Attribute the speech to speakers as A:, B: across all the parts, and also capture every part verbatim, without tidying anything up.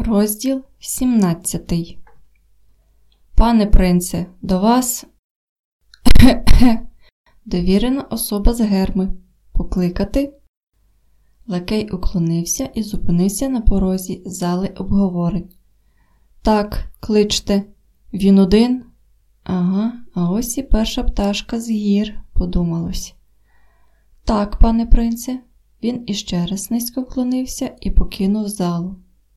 A: Розділ сімнадцятий. Пане принце, до вас довірена особа з Герми. Покликати? Лакей уклонився і зупинився на порозі зали обговорень. Так, кличте. Він один? Ага, а ось і перша пташка з гір, подумалось. Так, пане принце. Він іще раз низько вклонився і покинув залу.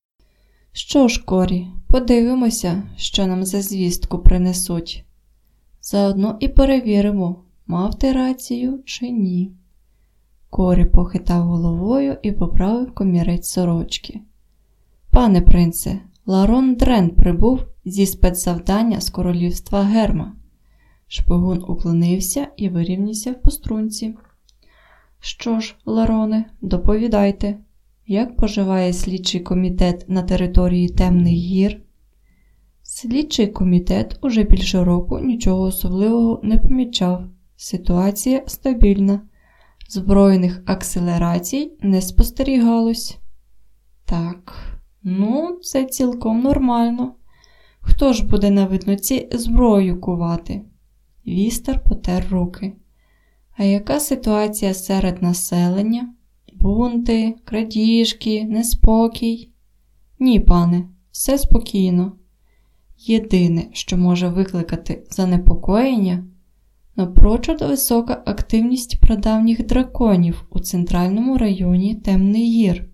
A: Що ж, Корі, подивимося, що нам за звістку принесуть. Заодно і перевіримо, мав ти рацію чи ні. Корі похитав головою і поправив комірець сорочки. Пане принце, Ларон Дрен прибув зі спецзавдання з королівства Герма. Шпигун уклонився і вирівнявся в пострунці. Що ж, Лароне, доповідайте. Як поживає слідчий комітет на території Темних гір? Слідчий комітет уже більше року нічого особливого не помічав. Ситуація стабільна. Збройних акселерацій не спостерігалось. Так, ну, це цілком нормально. Хто ж буде на видноці зброю кувати? Вістер потер руки. А яка ситуація серед населення? Бунти, крадіжки, неспокій? Ні, пане, все спокійно. Єдине, що може викликати занепокоєння, напрочуд висока активність прадавніх драконів у центральному районі Темних гір.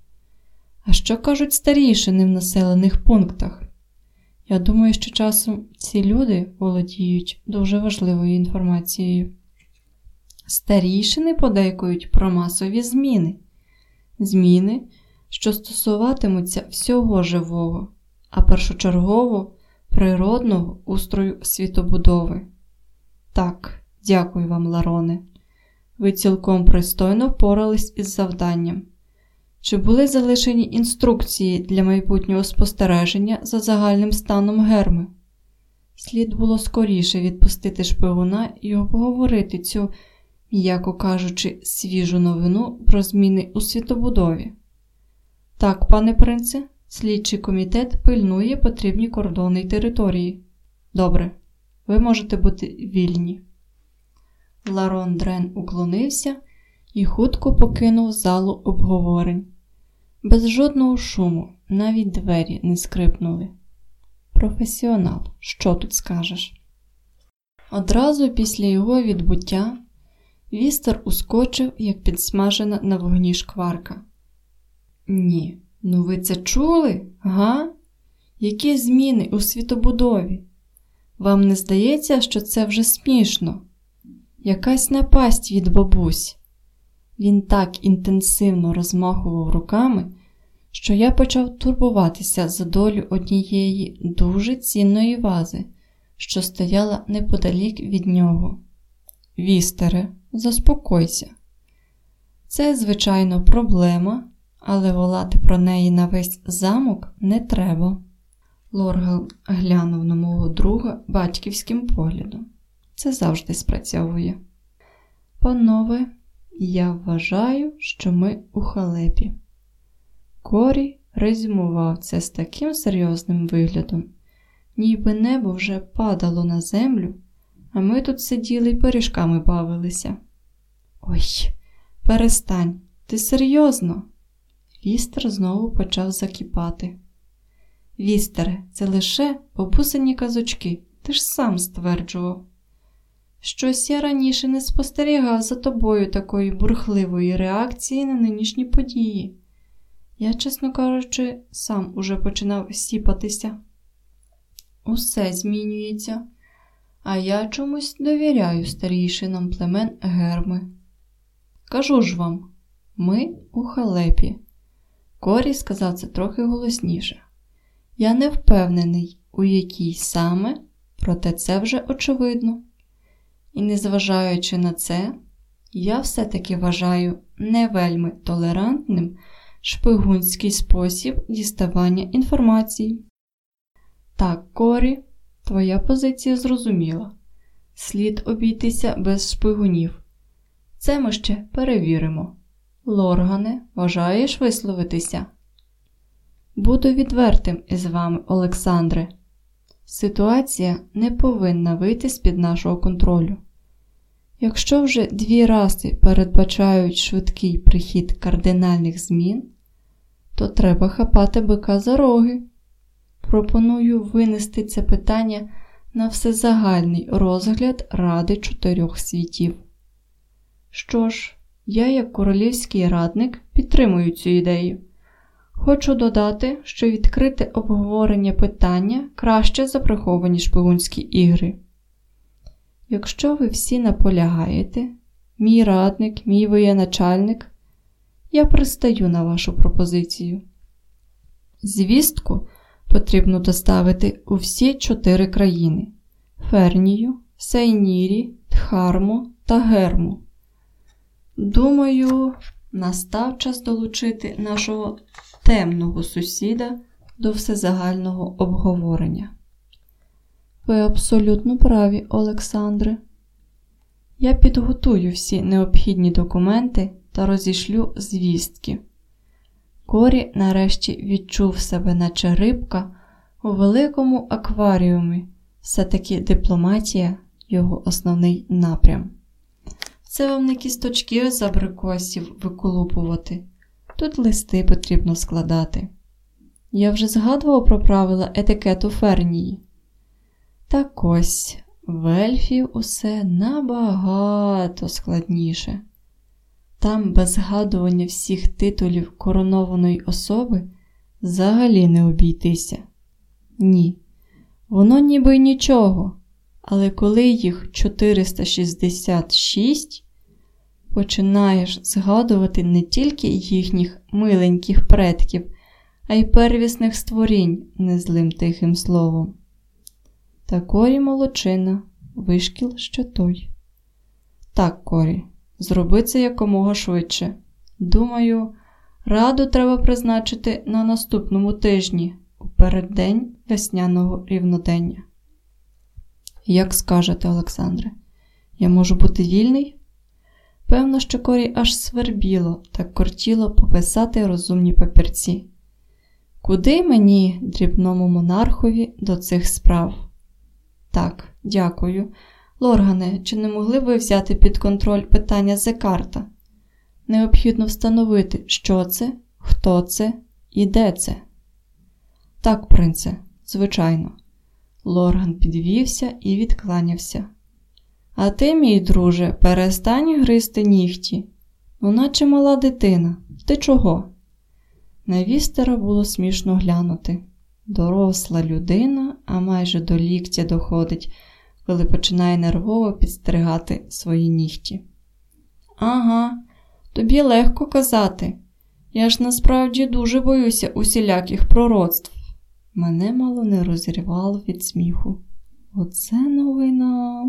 A: А що кажуть старішини в населених пунктах? Я думаю, що часом ці люди володіють дуже важливою інформацією. Старішини подейкують про масові зміни. Зміни, що стосуватимуться всього живого, а першочергово природного устрою світобудови. Так, дякую вам, Лароне. Ви цілком пристойно впорались із завданням. Чи були залишені інструкції для майбутнього спостереження за загальним станом Герми? Слід було скоріше відпустити шпигуна і обговорити цю, м'яко кажучи, свіжу новину про зміни у світобудові. Так, пане принце, слідчий комітет пильнує потрібні кордони й території. Добре, ви можете бути вільні. Ларон Дрен уклонився і хутко покинув залу обговорень. Без жодного шуму, навіть двері не скрипнули. Професіонал, що тут скажеш? Одразу після його відбуття Вістер ускочив, як підсмажена на вогні шкварка. Ні, ну ви це чули, га? Які зміни у світобудові? Вам не здається, що це вже смішно? Якась напасть від бабусь. Він так інтенсивно розмахував руками, що я почав турбуватися за долю однієї дуже цінної вази, що стояла неподалік від нього. Вістере, заспокойся. Це, звичайно, проблема, але волати про неї на весь замок не треба. Лоргал глянув на мого друга батьківським поглядом. Це завжди спрацьовує. Панове, я вважаю, що ми у халепі. Корі резюмував це з таким серйозним виглядом, ніби небо вже падало на землю, а ми тут сиділи й пиріжками бавилися. Ой, перестань, ти серйозно? Вістер знову почав закипати. Вістере, це лише бабусині казочки, ти ж сам стверджував. Щось я раніше не спостерігав за тобою такої бурхливої реакції на нинішні події. Я, чесно кажучи, сам уже починав сіпатися. Усе змінюється, а я чомусь довіряю старійшинам племен Герми. Кажу ж вам, ми у халепі. Корі сказав це трохи голосніше. Я не впевнений, у якій саме, проте це вже очевидно. І незважаючи на це, я все-таки вважаю не вельми толерантним шпигунський спосіб діставання інформації. Так, Корі, твоя позиція зрозуміла. Слід обійтися без шпигунів. Це ми ще перевіримо. Лоргане, бажаєш висловитися? Буду відвертим із вами, Олександре. Ситуація не повинна вийти з-під нашого контролю. Якщо вже дві раси передбачають швидкий прихід кардинальних змін, то треба хапати бика за роги. Пропоную винести це питання на всезагальний розгляд Ради чотирьох світів. Що ж, я, як королівський радник, підтримую цю ідею. Хочу додати, що відкрите обговорення питання краще за приховані шпигунські ігри. Якщо ви всі наполягаєте, мій радник, мій воєначальник, я пристаю на вашу пропозицію. Звістку потрібно доставити у всі чотири країни – Фернію, Сейнірі, Дхарму та Герму. Думаю, настав час долучити нашого темного сусіда до всезагального обговорення. Ви абсолютно праві, Олександре. Я підготую всі необхідні документи та розішлю звістки. Корі нарешті відчув себе наче рибка у великому акваріумі. Все-таки дипломатія – його основний напрям. Це вам не кісточки з абрикосів виколупувати. Тут листи потрібно складати. Я вже згадував про правила етикету Фернії. Так ось, в ельфів усе набагато складніше. Там без згадування всіх титулів коронованої особи взагалі не обійтися. Ні, воно ніби й нічого, але коли їх чотириста шістдесят шість, починаєш згадувати не тільки їхніх миленьких предків, а й первісних створінь незлим тихим словом. Та Корі молодчина, вишкіл ще той. Так, Корі, зроби це якомога швидше. Думаю, раду треба призначити на наступному тижні, у переддень весняного рівнодення. Як скажете, Олександре, я можу бути вільний? Певно, що Корі аж свербіло, так кортіло пописати розумні папірці. Куди мені, дрібному монархові, до цих справ? Так, дякую. Лоргане, чи не могли б ви взяти під контроль питання Зекарта? Необхідно встановити, що це, хто це і де це. Так, принце, звичайно. Лорган підвівся і відкланявся. А ти, мій друже, перестань гризти нігті. Ну, наче мала дитина. Ти чого? На Вістера було смішно глянути. Доросла людина, а майже до ліктя доходить, коли починає нервово підстригати свої нігті. Ага, тобі легко казати. Я ж насправді дуже боюся усіляких пророцтв. Мене мало не розірвало від сміху. Оце новина.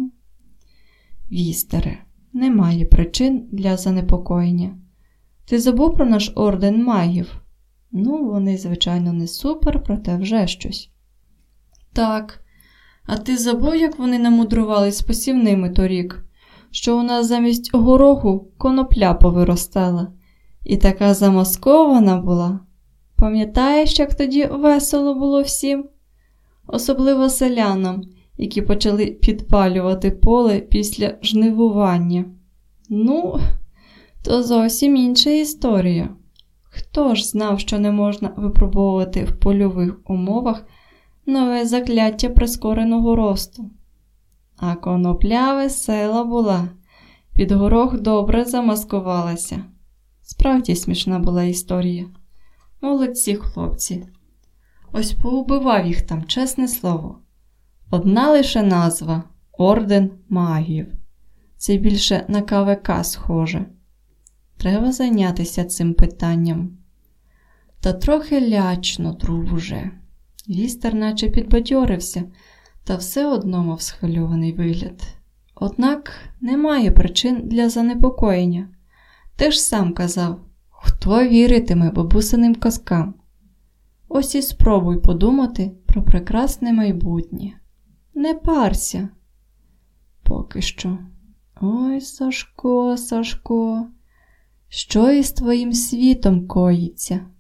A: Вістере, немає причин для занепокоєння. Ти забув про наш орден магів? Ну, вони, звичайно, не супер, проте вже щось. Так, а ти забув, як вони намудрували з посівними торік? Що у нас замість гороху конопля повиростала. І така замаскована була. Пам'ятаєш, як тоді весело було всім? Особливо селянам, які почали підпалювати поле після жнивування. Ну, то зовсім інша історія. Хто ж знав, що не можна випробовувати в польових умовах нове закляття прискореного росту? А конопля весела була, під горох добре замаскувалася. Справді смішна була історія. Молодці хлопці. Ось поубивав їх там, чесне слово. Одна лише назва – Орден магів. Це більше на КВК схоже. Треба зайнятися цим питанням. Та трохи лячно, друже. Вістер наче підбадьорився, та все одно мав схвильований вигляд. Однак немає причин для занепокоєння. Ти ж сам казав, хто віритиме бабусиним казкам? Ось і спробуй подумати про прекрасне майбутнє. Не парся. Поки що. Ой, Сашко, Сашко, що із твоїм світом коїться?